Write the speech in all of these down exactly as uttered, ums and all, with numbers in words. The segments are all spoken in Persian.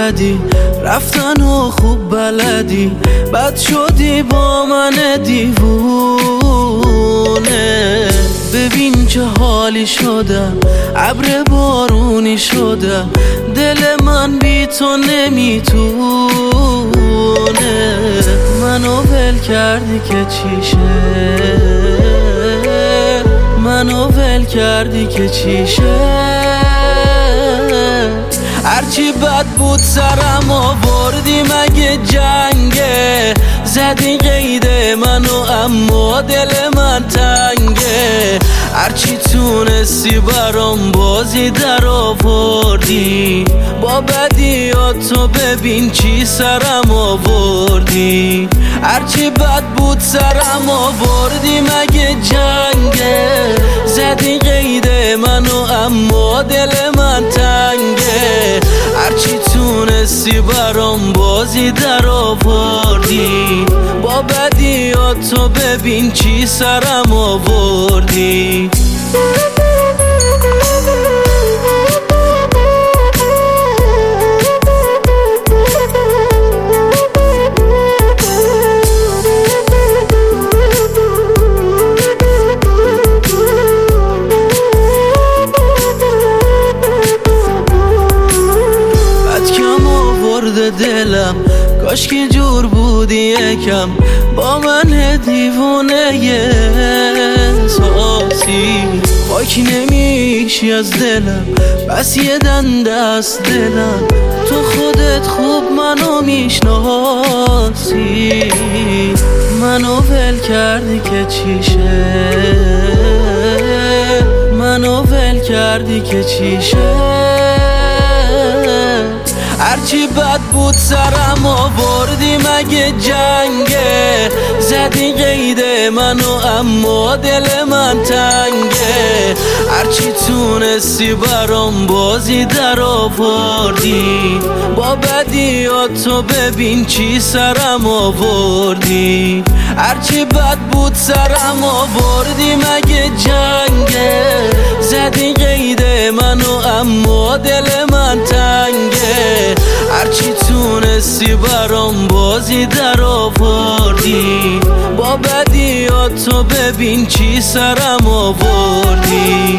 بدی، رفتن و خوب بلدی، بد شدی با من دیوونه. ببین چه حالی شدم، ابر بارونی شدم، دل من بی تو نمیتونه. منو ول کردی که چیشه، منو ول کردی که چیشه. هرچی بد بود سرم آوردی مگه جنگه، زدی قید منو اما دل من تنگه. هرچی تونستی برام بازی در آوردی، با بدیاتو ببین چی سرم آوردی. هرچی بد بود سرم آوردی مگه جنگه، زدی قید منو اما دل من تنگه. هرچی تونستی برام بازی در آوردی، با بدیاتو ببین چی سرم آوردی. دلم کاش که جور بودی یکم، با من دیوونه احساسی. خاک نمیشی از دلم، بس یه دنده از دلم، تو خودت خوب منو میشناسی. منو ول کردی که چیشه، منو ول کردی که چیشه. هرچی بد بود سرم آوردی مگه جنگه، زدی قید منو اما دل من تنگه. هرچی تونستی برام بازی در آوردی، با بدیاتو ببین چی سرم آوردی. هرچی بد بود سرم آوردی مگه جنگه، زدی قید منو اما دل من تنگه. هرچی تونستی برام بازی در آوردی، با بدیاتو ببین چی سرم آوردی.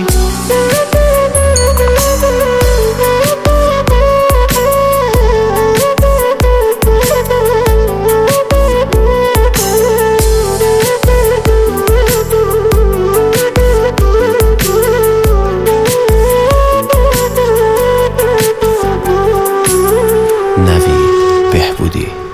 نوید بهبودی.